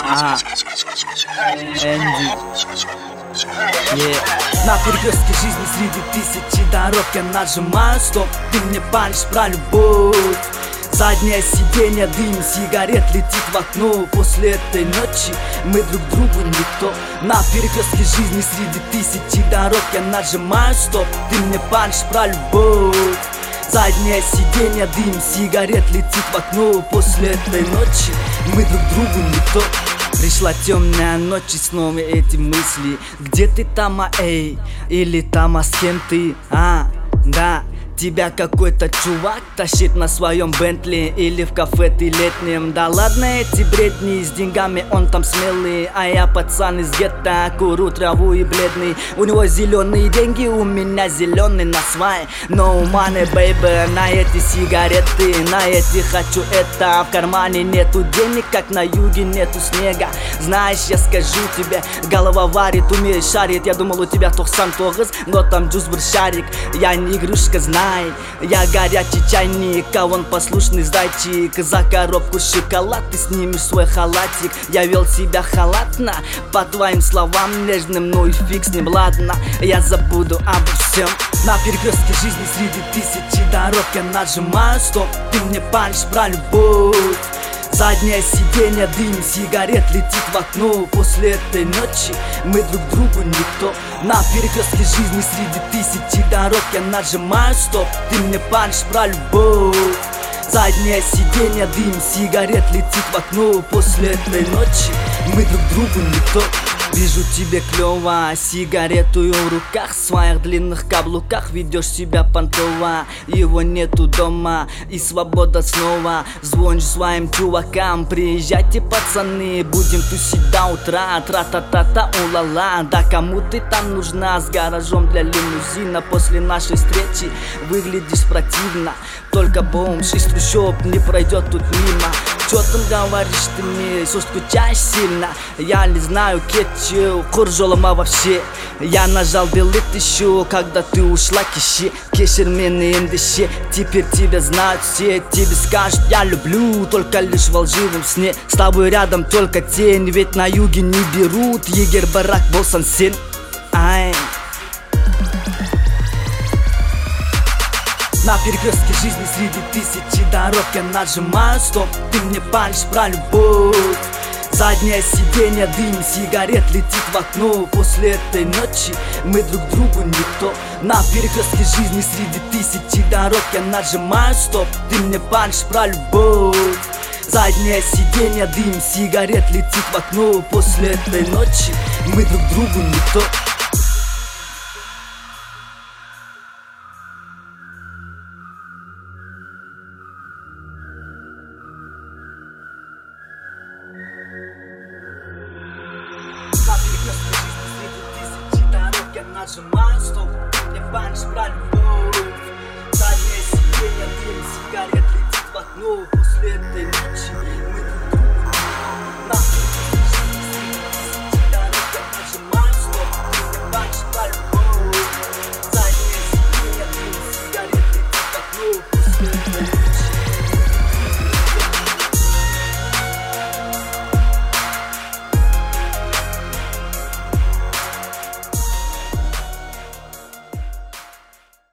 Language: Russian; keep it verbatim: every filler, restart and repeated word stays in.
А, Энди. Yeah. На перекрестке жизни среди тысячи дорог я нажимаю стоп. Ты мне палишь про любовь. Заднее сиденье, дым, сигарет летит в окно. После этой ночи мы друг другу никто. На перекрестке жизни среди тысячи дорог я нажимаю стоп. Ты мне палишь про любовь. Заднее сиденье, дым, сигарет летит в окно. После этой ночи мы друг другу никто. Пришла темная ночь и снова эти мысли. Где ты там, а эй? Или там, а с кем ты? А, да. Тебя какой-то чувак тащит на своем Бентли. Или в кафе ты летним. Да ладно эти бредни, с деньгами он там смелый. А я пацан из гетто, курю траву и бледный. У него зеленые деньги, у меня зеленый на свай. No money, baby, на эти сигареты, на эти хочу это. В кармане нету денег, как на юге нету снега. Знаешь, я скажу тебе, голова варит, умеешь шарить. Я думал у тебя тохсан тогыз, но там джуз бір шарик. Я не игрушка, знай. Я горячий чайник, а он послушный зайчик. За коробку шоколад ты снимешь свой халатик. Я вел себя халатно, по твоим словам нежным, ну и фиг с ним, ладно. Я забуду обо всем. На перекрестке жизни среди тысячи дорог я нажимаю стоп. Ты мне палишь про любовь. Заднее сиденье, дым, сигарет летит в окно. После этой ночи мы друг другу никто. На перекрестке жизни среди тысячи дорог я нажимаю стоп. Ты мне палишь про любовь. Заднее сиденье, дым, сигарет летит в окно. После этой ночи мы друг другу никто. Вижу тебе клёво, сигарету в руках, в своих длинных каблуках ведешь себя понтово. Его нету дома, и свобода снова. Звонишь своим чувакам, приезжайте, пацаны, будем тусить до утра. Тра-та-та-та, у-ла-ла, да кому ты там нужна? С гаражом для лимузина. После нашей встречи выглядишь противно. Только бомж из трущоб не пройдет тут мимо. Чё там говоришь ты мне, что скучаешь сильно? Я не знаю, кетчу, куржолома вообще. Я нажал билет еще, когда ты ушла киши. Кешер меня эндеше, теперь тебя знают все. Тебе скажут, я люблю, только лишь в лживом сне. С тобой рядом только тень, ведь на юге не берут. Егер барак болсан сен. Ай. На перекрестке жизни среди тысячи дорог я нажимаю стоп. Ты мне палишь про любовь. Заднее сиденье, дым, сигарет летит в окно. После этой ночи мы друг другу никто. На перекрестке жизни среди тысячи дорог я нажимаю стоп. Ты мне палишь про любовь. Заднее сиденье, дым, сигарет летит в окно. После этой ночи мы друг другу никто. На перекрестке жизни среди тысячи дорог я нажимаю стоп. Ты мне палишь про любовь. Заднее сиденье, дым, сигарет летит в окно. После этой ночи